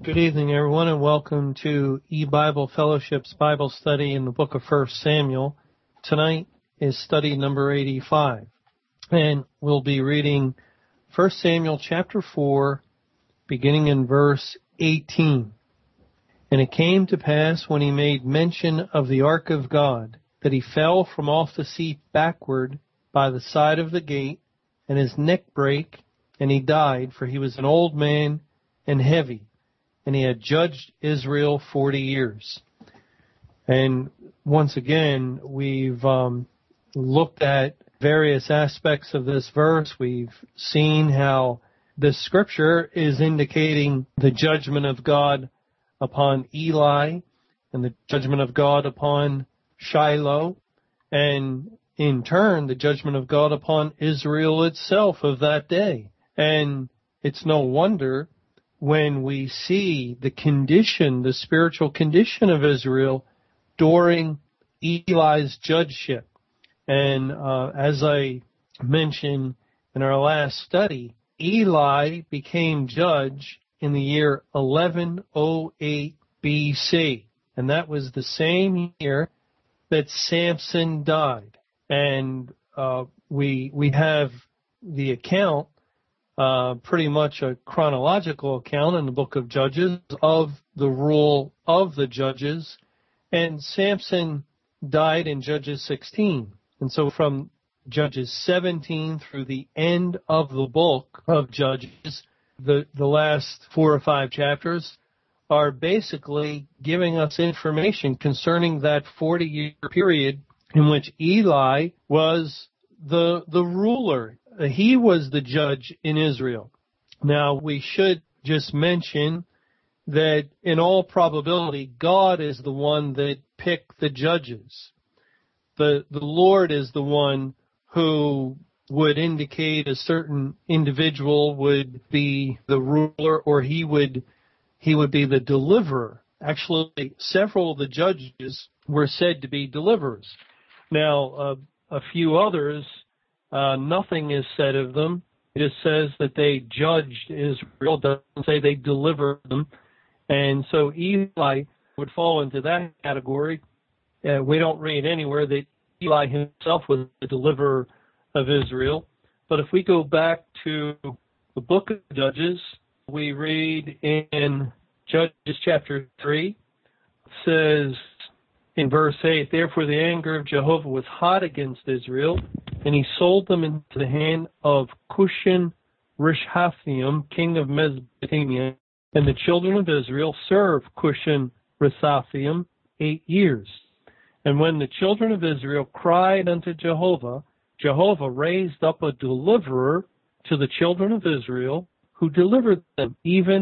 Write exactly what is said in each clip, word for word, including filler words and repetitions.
Good evening, everyone, and welcome to E-Bible Fellowship's Bible study in the book of First Samuel. Tonight is study number eighty-five, and we'll be reading First Samuel chapter four, beginning in verse eighteen. And it came to pass when he made mention of the ark of God, that he fell from off the seat backward by the side of the gate, and his neck brake, and he died, for he was an old man and heavy. And he had judged Israel forty years. And once again, we've um, looked at various aspects of this verse. We've seen how this scripture is indicating the judgment of God upon Eli and the judgment of God upon Shiloh, and in turn, the judgment of God upon Israel itself of that day. And it's no wonder when we see the condition, the spiritual condition of Israel during Eli's judgeship. And uh, as I mentioned in our last study, Eli became judge in the year eleven oh eight B C. And that was the same year that Samson died. And uh, we we have the account, Uh, pretty much a chronological account in the book of Judges of the rule of the judges. And Samson died in Judges sixteen. And so from Judges seventeen through the end of the book of Judges, the, the last four or five chapters are basically giving us information concerning that forty-year period in which Eli was the the ruler. He was the judge in Israel. Now, we should just mention that in all probability, God is the one that picked the judges. The, the Lord is the one who would indicate a certain individual would be the ruler, or he would, he would be the deliverer. Actually, several of the judges were said to be deliverers. Now, uh, a few others, Uh, nothing is said of them. It just says that they judged Israel. It doesn't say they delivered them. And so Eli would fall into that category. Uh, we don't read anywhere that Eli himself was the deliverer of Israel. But if we go back to the book of Judges, we read in Judges chapter three, it says in verse eight, "Therefore the anger of Jehovah was hot against Israel, and he sold them into the hand of Cushan-Rishathaim, king of Mesopotamia. And the children of Israel served Cushan-Rishathaim eight years. And when the children of Israel cried unto Jehovah, Jehovah raised up a deliverer to the children of Israel, who delivered them, even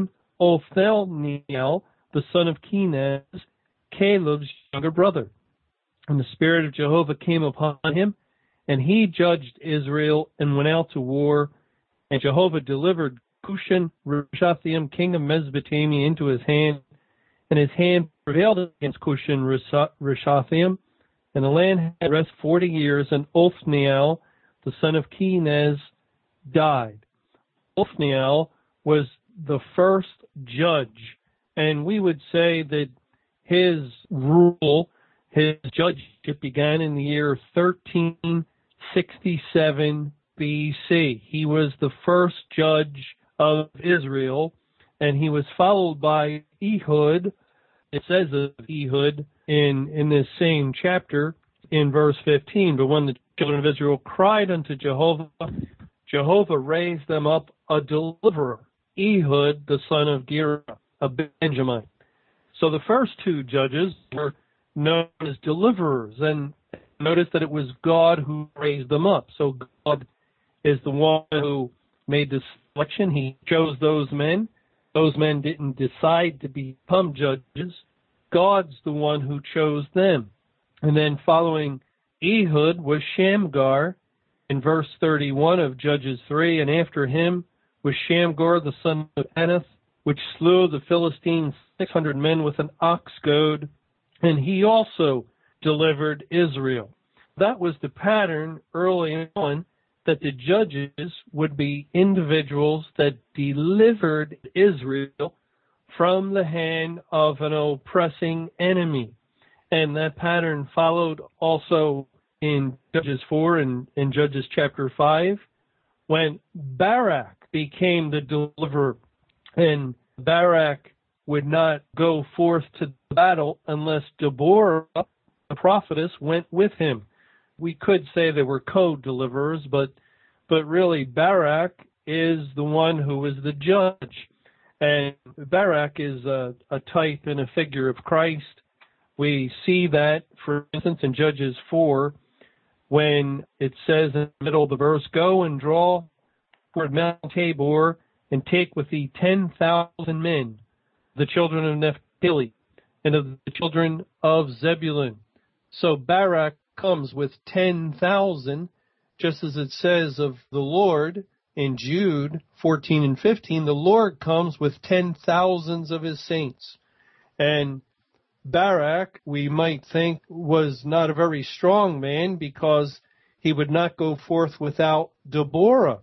Othniel, the son of Kenaz, Caleb's younger brother. And the Spirit of Jehovah came upon him, and he judged Israel and went out to war. And Jehovah delivered Cushan-Rishathaim, king of Mesopotamia, into his hand. And his hand prevailed against Cushan-Rishathaim. And the land had rest forty years, and Othniel, the son of Kenaz, died." Othniel was the first judge. And we would say that his rule, his judgeship, began in the year thirteen sixty-seven B C. He was the first judge of Israel, and he was followed by Ehud. It says of Ehud in, in this same chapter in verse fifteen, "But when the children of Israel cried unto Jehovah, Jehovah raised them up a deliverer, Ehud, the son of Gera, a Benjamite." So the first two judges were known as deliverers, and notice that it was God who raised them up. So God is the one who made the selection. He chose those men. Those men didn't decide to become judges. God's the one who chose them. And then following Ehud was Shamgar in verse thirty-one of Judges three, and after him was Shamgar, the son of Anath, which slew the Philistines six hundred men with an ox goad, and he also delivered Israel. That was the pattern early on, that the judges would be individuals that delivered Israel from the hand of an oppressing enemy. And that pattern followed also in Judges four and in Judges chapter five, when Barak became the deliverer. And Barak would not go forth to battle unless Deborah, the prophetess, went with him. We could say they were co-deliverers, but but really Barak is the one who was the judge. And Barak is a, a type and a figure of Christ. We see that, for instance, in Judges four, when it says in the middle of the verse, "Go and draw toward Mount Tabor and take with thee ten thousand men, the children of Naphtali, and of the children of Zebulun." So Barak comes with ten thousand, just as it says of the Lord in Jude fourteen and fifteen, the Lord comes with ten thousands of his saints. And Barak, we might think, was not a very strong man because he would not go forth without Deborah.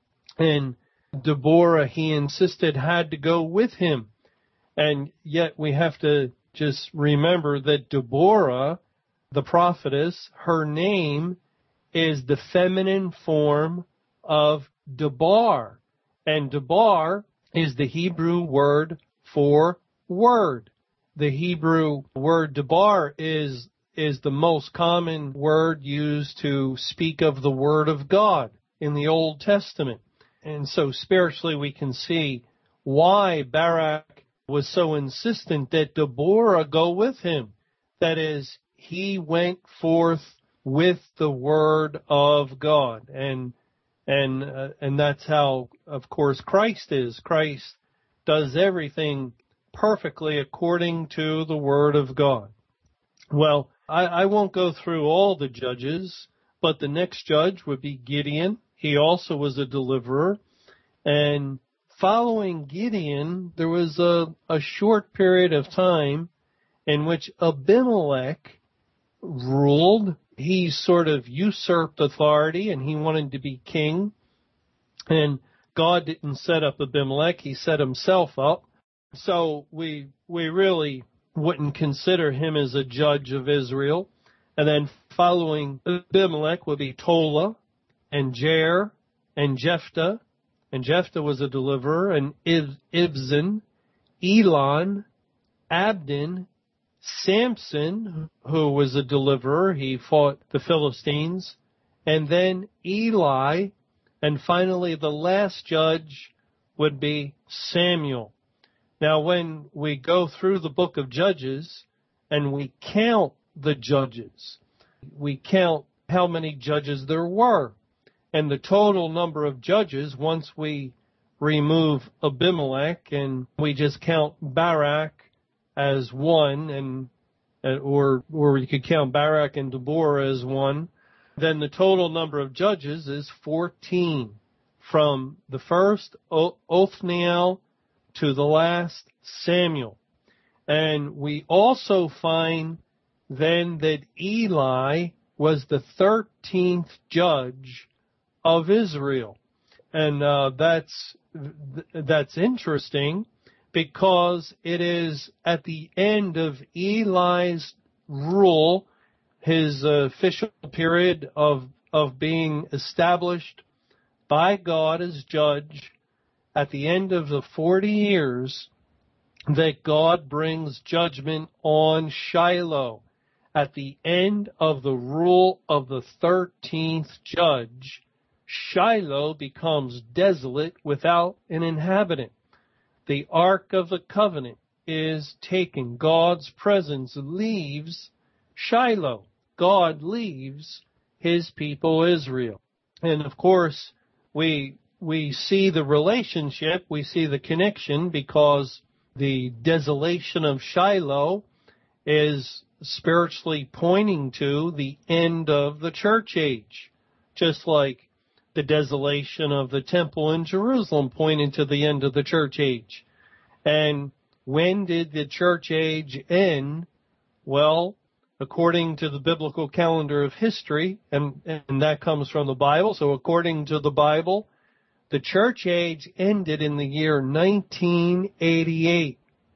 And Deborah, he insisted, had to go with him. And yet we have to just remember that Deborah, the prophetess, her name is the feminine form of Debar. And Debar is the Hebrew word for word. The Hebrew word Debar is, is the most common word used to speak of the Word of God in the Old Testament. And so spiritually we can see why Barak was so insistent that Deborah go with him. That is, he went forth with the Word of God. And and uh, and that's how, of course, Christ is. Christ does everything perfectly according to the Word of God. Well, I, I won't go through all the judges, but the next judge would be Gideon. He also was a deliverer. And following Gideon, there was a, a short period of time in which Abimelech ruled. He sort of usurped authority, and he wanted to be king. And God didn't set up Abimelech. He set himself up. So we we really wouldn't consider him as a judge of Israel. And then following Abimelech would be Tola and Jair and Jephthah. And Jephthah was a deliverer. And Ibzan, Elon, Abdon, Samson, who was a deliverer. He fought the Philistines. And then Eli. And finally, the last judge would be Samuel. Now, when we go through the book of Judges and we count the judges, we count how many judges there were. And the total number of judges, once we remove Abimelech and we just count Barak as one, and or or we could count Barak and Deborah as one, then the total number of judges is fourteen, from the first Othniel to the last Samuel. And we also find then that Eli was the thirteenth judge of Israel. And uh, that's that's interesting because it is at the end of Eli's rule, his uh, official period of of being established by God as judge, at the end of the forty years, that God brings judgment on Shiloh. At the end of the rule of the thirteenth judge, Shiloh becomes desolate without an inhabitant. The Ark of the Covenant is taken. God's presence leaves Shiloh. God leaves his people Israel. And of course, we we see the relationship, we see the connection, because the desolation of Shiloh is spiritually pointing to the end of the church age, just like the desolation of the temple in Jerusalem pointed to the end of the church age. And when did the church age end? Well, according to the biblical calendar of history, and, and that comes from the Bible, so according to the Bible, the church age ended in the year nineteen eighty-eight.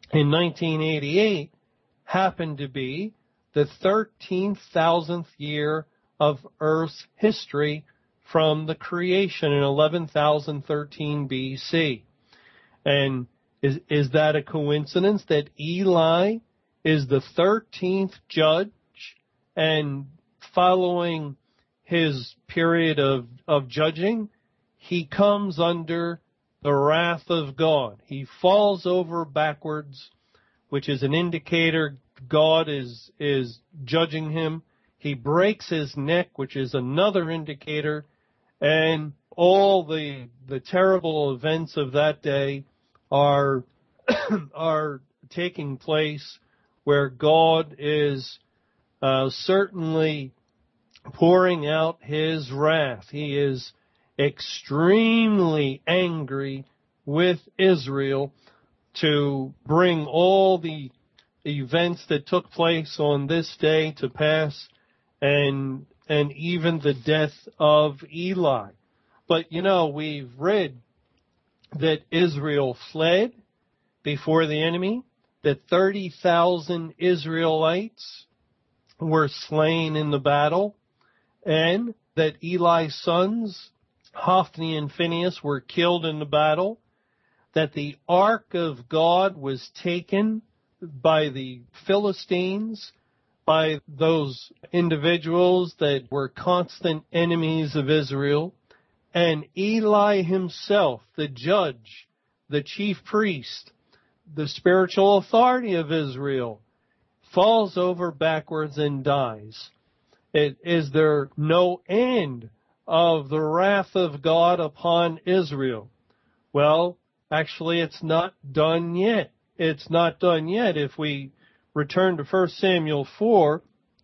in nineteen eighty-eight happened to be the thirteen thousandth year of Earth's history from the creation in eleven thousand thirteen B C. And is, is that a coincidence that Eli is the thirteenth judge, and following his period of, of judging, he comes under the wrath of God? He falls over backwards, which is an indicator God is, is judging him. He breaks his neck, which is another indicator. And all the, the terrible events of that day are, are taking place where God is uh, certainly pouring out his wrath. He is extremely angry with Israel to bring all the events that took place on this day to pass, and and even the death of Eli. But, you know, we've read that Israel fled before the enemy, that thirty thousand Israelites were slain in the battle, and that Eli's sons, Hophni and Phinehas, were killed in the battle, that the ark of God was taken by the Philistines, by those individuals that were constant enemies of Israel, and Eli himself, the judge, the chief priest, the spiritual authority of Israel, falls over backwards and dies. It, is there no end of the wrath of God upon Israel? Well, actually, it's not done yet. It's not done yet. If we return to First Samuel four,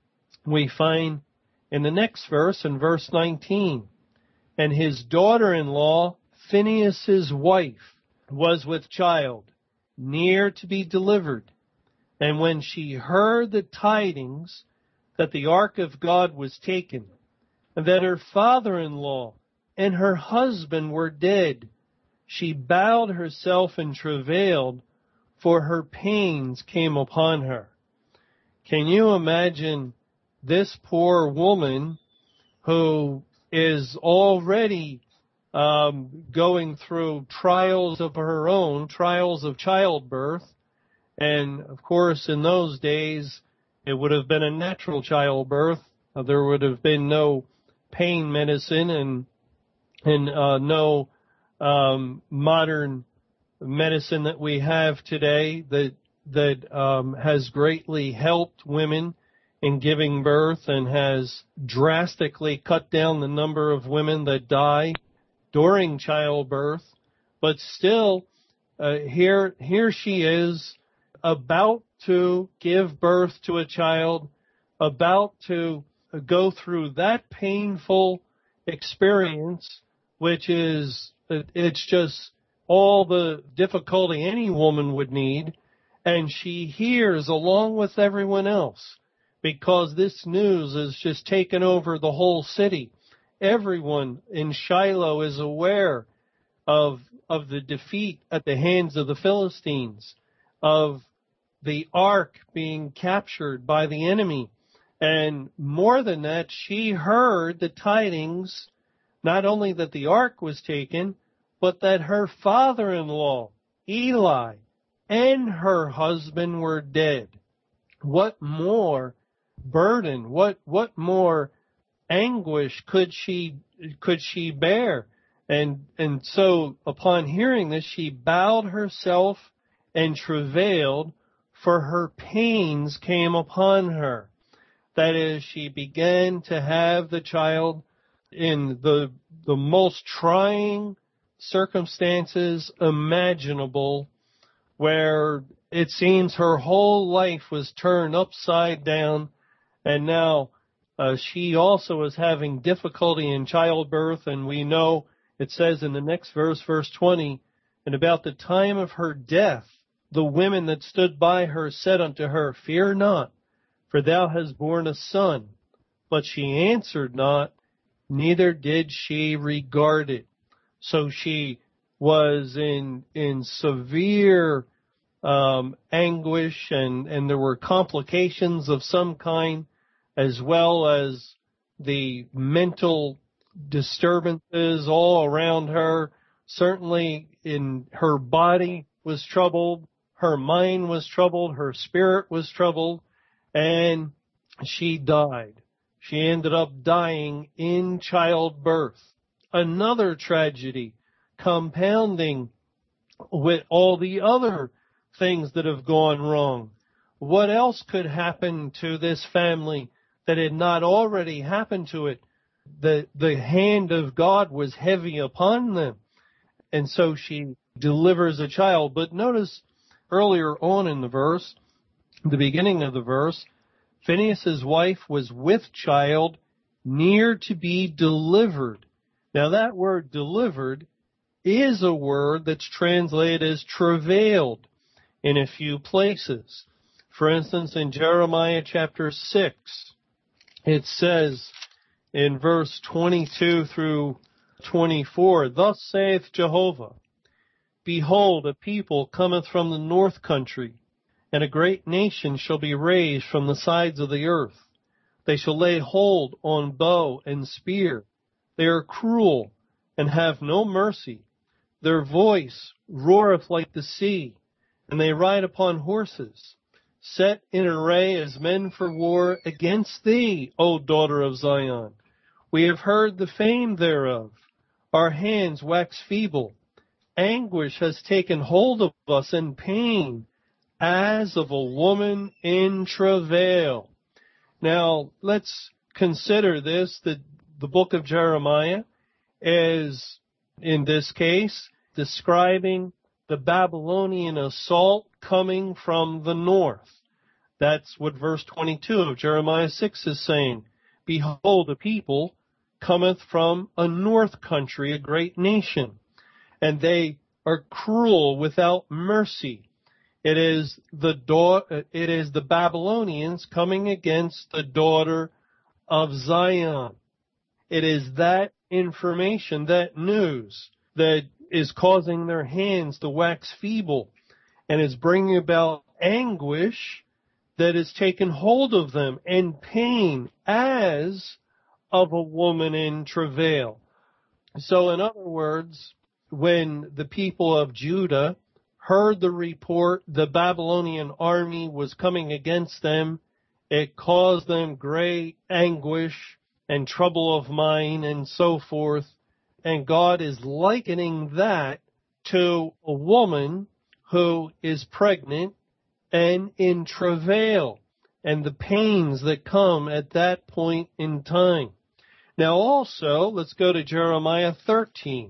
we find in the next verse, in verse nineteen, and his daughter-in-law, Phinehas' wife, was with child, near to be delivered. And when she heard the tidings that the ark of God was taken, and that her father-in-law and her husband were dead, she bowed herself and travailed, for her pains came upon her. Can you imagine this poor woman who is already um, going through trials of her own, trials of childbirth? And, of course, in those days, it would have been a natural childbirth. Uh, there would have been no pain medicine and and uh, no um, modern medicine that we have today that that um, has greatly helped women in giving birth and has drastically cut down the number of women that die during childbirth. But still, uh, here here she is, about to give birth to a child, about to go through that painful experience, which is, it's just all the difficulty any woman would need. And she hears along with everyone else, because this news has just taken over the whole city. Everyone in Shiloh is aware of, of the defeat at the hands of the Philistines, of the ark being captured by the enemy. And more than that, she heard the tidings, not only that the ark was taken, but that her father-in-law, Eli, and her husband were dead. What more burden, what, what more anguish could she, could she bear? And, and so upon hearing this, she bowed herself and travailed, for her pains came upon her. That is, she began to have the child in the, the most trying circumstances imaginable, where it seems her whole life was turned upside down, and now uh, she also is having difficulty in childbirth. And we know it says in the next verse, verse twenty, and about the time of her death, the women that stood by her said unto her, Fear not, for thou hast borne a son. But she answered not, neither did she regard it. So she was in in severe um, anguish, and, and there were complications of some kind, as well as the mental disturbances all around her. Certainly in her body was troubled, her mind was troubled, her spirit was troubled, and she died. She ended up dying in childbirth. Another tragedy compounding with all the other things that have gone wrong. What else could happen to this family that had not already happened to it? The, the hand of God was heavy upon them. And so she delivers a child. But notice earlier on in the verse, the beginning of the verse, Phinehas' wife was with child, near to be delivered. Now that word delivered is a word that's translated as travailed in a few places. For instance, in Jeremiah chapter six, it says in verse twenty-two through twenty-four, "Thus saith Jehovah, Behold, a people cometh from the north country, and a great nation shall be raised from the sides of the earth. They shall lay hold on bow and spear. They are cruel, and have no mercy. Their voice roareth like the sea, and they ride upon horses, set in array as men for war against thee, O daughter of Zion. We have heard the fame thereof. Our hands wax feeble. Anguish has taken hold of us, and pain as of a woman in travail." Now, let's consider this, that the book of Jeremiah is, in this case, describing the Babylonian assault coming from the north. That's what verse twenty-two of Jeremiah six is saying. Behold, a people cometh from a north country, a great nation, and they are cruel without mercy. It is the da- it is the Babylonians coming against the daughter of Zion. It is that information, that news, that is causing their hands to wax feeble, and is bringing about anguish that has taken hold of them, and pain as of a woman in travail. So in other words, when the people of Judah heard the report the Babylonian army was coming against them, it caused them great anguish and trouble of mind and so forth. And God is likening that to a woman who is pregnant and in travail, and the pains that come at that point in time. Now also, let's go to Jeremiah thirteen.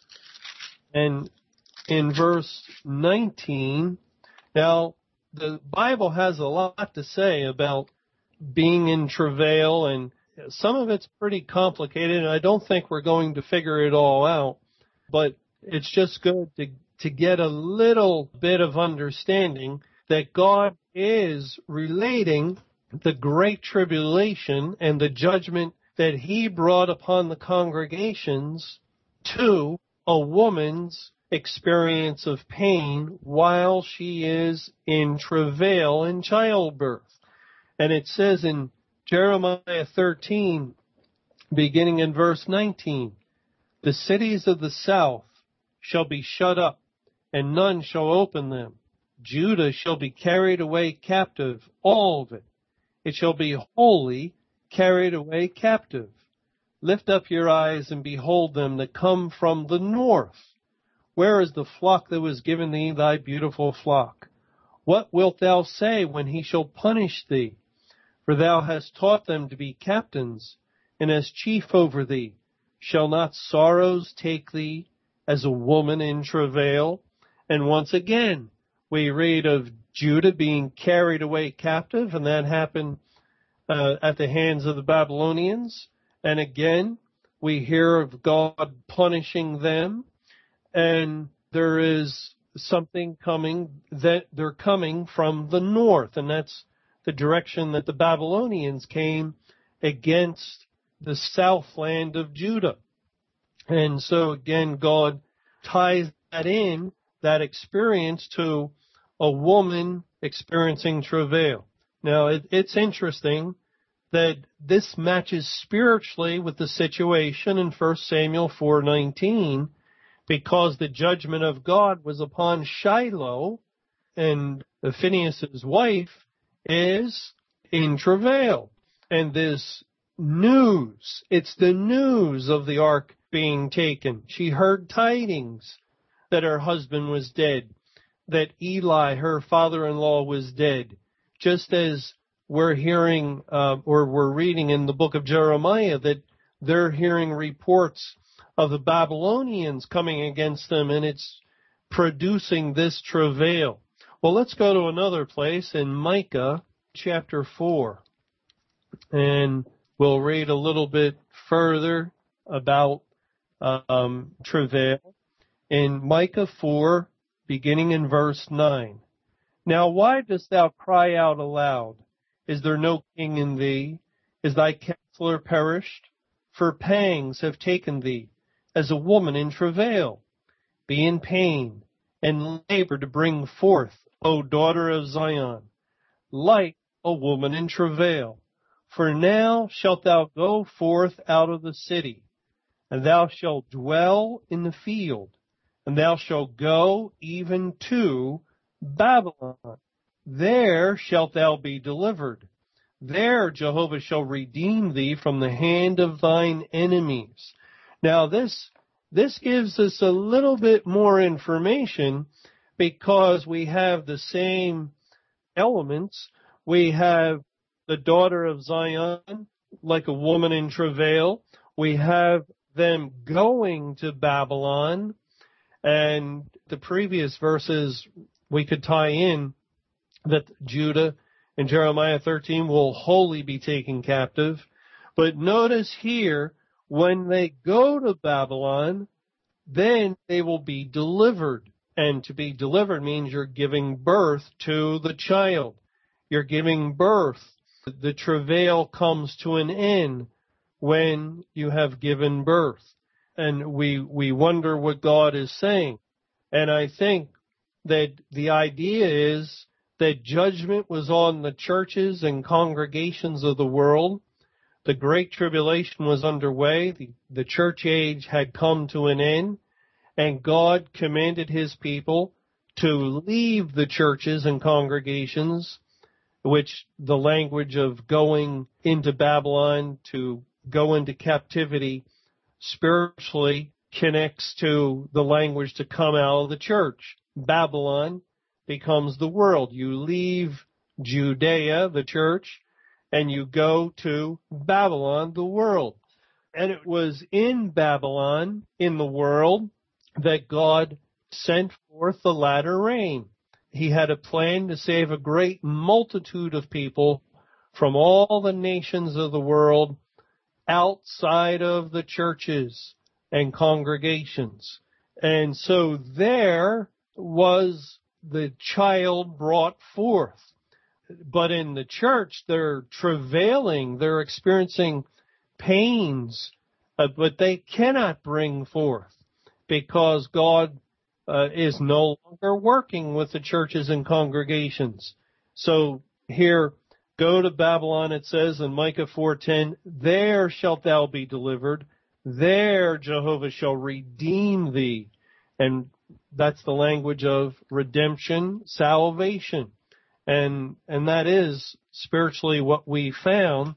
And in verse nineteen, now the Bible has a lot to say about being in travail, and some of it's pretty complicated, and I don't think we're going to figure it all out, but it's just good to, to get a little bit of understanding that God is relating the great tribulation and the judgment that he brought upon the congregations to a woman's experience of pain while she is in travail in childbirth. And it says in Jeremiah thirteen, beginning in verse nineteen, "The cities of the south shall be shut up, and none shall open them. Judah shall be carried away captive, all of it. It shall be wholly carried away captive. Lift up your eyes and behold them that come from the north. Where is the flock that was given thee, thy beautiful flock? What wilt thou say when he shall punish thee? For thou hast taught them to be captains, and as chief over thee. Shall not sorrows take thee as a woman in travail?" And once again, we read of Judah being carried away captive, and that happened uh, at the hands of the Babylonians. And again, we hear of God punishing them, and there is something coming, that they're coming from the north, and that's the direction that the Babylonians came against the southland of Judah. And so again, God ties that in, that experience, to a woman experiencing travail. Now, it, it's interesting that this matches spiritually with the situation in First Samuel four nineteen, because the judgment of God was upon Shiloh, and Phinehas' wife is in travail. And this news, it's the news of the ark being taken. She heard tidings that her husband was dead, that Eli, her father-in-law, was dead, just as we're hearing, uh, or we're reading in the book of Jeremiah, that they're hearing reports of the Babylonians coming against them, and it's producing this travail. Well, let's go to another place in Micah chapter four, and we'll read a little bit further about um, travail. In Micah four, beginning in verse nine. Now why dost thou cry out aloud? Is there no king in thee? Is thy counselor perished? For pangs have taken thee, as a woman in travail. Be in pain, and labor to bring forth, O daughter of Zion, like a woman in travail. For now shalt thou go forth out of the city, and thou shalt dwell in the field, and thou shalt go even to Babylon. There shalt thou be delivered. There Jehovah shall redeem thee from the hand of thine enemies. Now this, this gives us a little bit more information, because we have the same elements. We have the daughter of Zion, like a woman in travail. We have them going to Babylon. And the previous verses we could tie in that Judah in Jeremiah thirteen will wholly be taken captive. But notice here, when they go to Babylon, then they will be delivered. And to be delivered means you're giving birth to the child. You're giving birth. The travail comes to an end when you have given birth. And we, we wonder what God is saying. And I think that the idea is that judgment was on the churches and congregations of the world. The Great Tribulation was underway. The, the church age had come to an end. And God commanded his people to leave the churches and congregations, which the language of going into Babylon, to go into captivity, spiritually connects to the language to come out of the church. Babylon becomes the world. You leave Judea, the church, and you go to Babylon, the world. And it was in Babylon, in the world, that God sent forth the latter rain. He had a plan to save a great multitude of people from all the nations of the world outside of the churches and congregations. And so there was the child brought forth. But in the church, they're travailing, they're experiencing pains, uh, but they cannot bring forth, because God uh, is no longer working with the churches and congregations. So here, go to Babylon, it says in Micah four ten, there shalt thou be delivered, there Jehovah shall redeem thee. And that's the language of redemption, salvation. And and that is spiritually what we found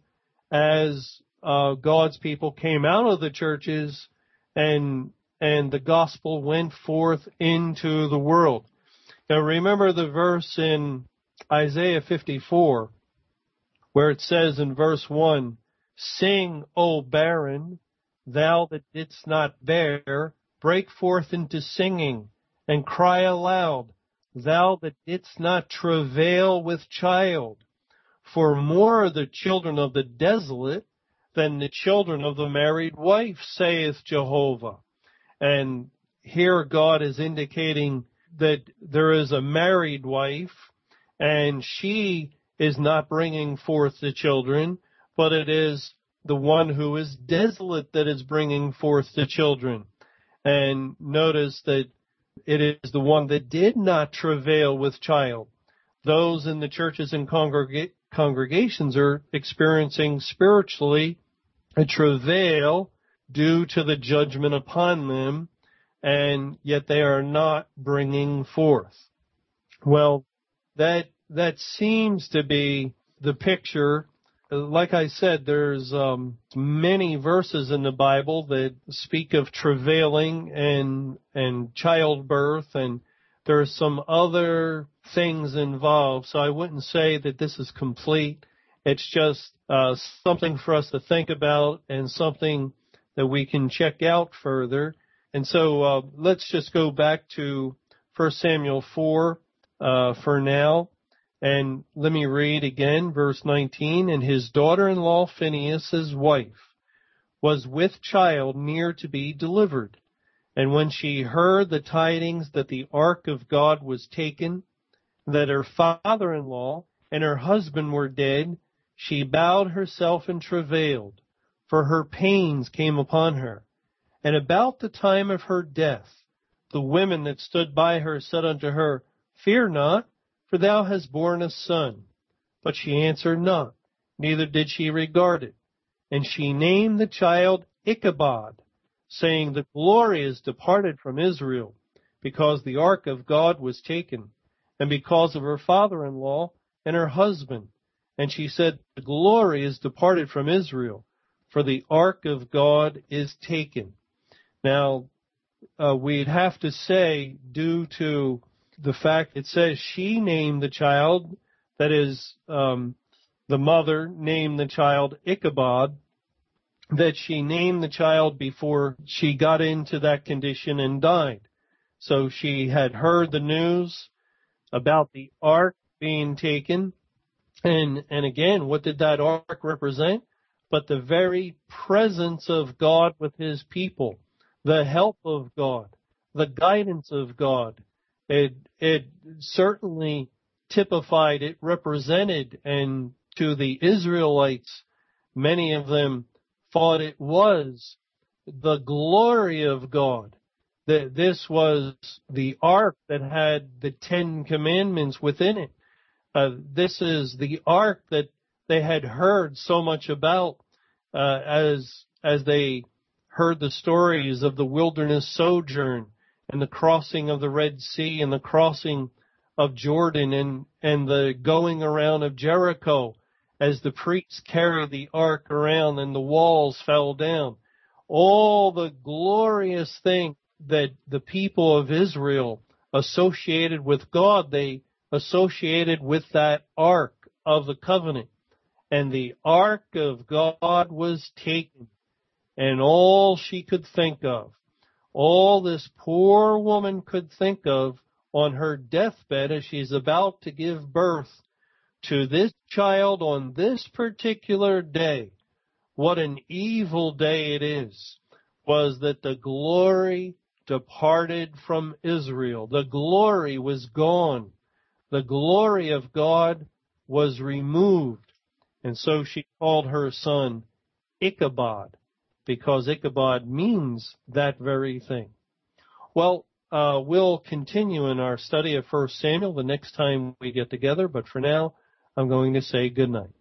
as uh, God's people came out of the churches and and the gospel went forth into the world. Now remember the verse in Isaiah fifty-four, where it says in verse one, sing, O barren, thou that didst not bear, break forth into singing, and cry aloud, thou that didst not travail with child. For more are the children of the desolate than the children of the married wife, saith Jehovah. And here God is indicating that there is a married wife, and she is not bringing forth the children, but it is the one who is desolate that is bringing forth the children. And notice that it is the one that did not travail with child. Those in the churches and congrega- congregations are experiencing spiritually a travail due to the judgment upon them, and yet they are not bringing forth. Well, that that seems to be the picture. Like I said, there's um, many verses in the Bible that speak of travailing and and childbirth, and there's some other things involved. So I wouldn't say that this is complete. It's just uh, something for us to think about and something that we can check out further. And so uh, let's just go back to First Samuel four uh, for now. And let me read again, verse nineteen. And his daughter-in-law, Phinehas' wife, was with child near to be delivered. And when she heard the tidings that the ark of God was taken, that her father-in-law and her husband were dead, she bowed herself and travailed, for her pains came upon her. And about the time of her death, the women that stood by her said unto her, Fear not, for thou hast borne a son. But she answered not, neither did she regard it. And she named the child Ichabod, saying, The glory is departed from Israel, because the ark of God was taken, and because of her father-in-law and her husband. And she said, The glory is departed from Israel, for the ark of God is taken. Now, uh, we'd have to say, due to the fact it says she named the child, that is, um, the mother named the child Ichabod, that she named the child before she got into that condition and died. So she had heard the news about the ark being taken. And, and again, what did that ark represent? But the very presence of God with his people, the help of God, the guidance of God. It, it certainly typified, it represented, and to the Israelites, many of them thought it was the glory of God. That this was the ark that had the Ten Commandments within it. Uh, this is the ark that they had heard so much about uh, as as they heard the stories of the wilderness sojourn and the crossing of the Red Sea and the crossing of Jordan and, and the going around of Jericho as the priests carried the ark around and the walls fell down. All the glorious things that the people of Israel associated with God, they associated with that ark of the covenant. And the ark of God was taken, and all she could think of, all this poor woman could think of on her deathbed as she's about to give birth to this child on this particular day, what an evil day it is, was that the glory departed from Israel. The glory was gone. The glory of God was removed. And so she called her son Ichabod, because Ichabod means that very thing. Well, uh, we'll continue in our study of First Samuel the next time we get together, but for now, I'm going to say good night.